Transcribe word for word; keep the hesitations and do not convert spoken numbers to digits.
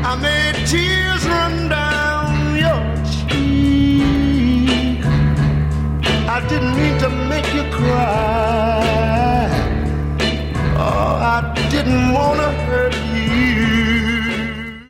I made tears run down your cheek. I didn't mean to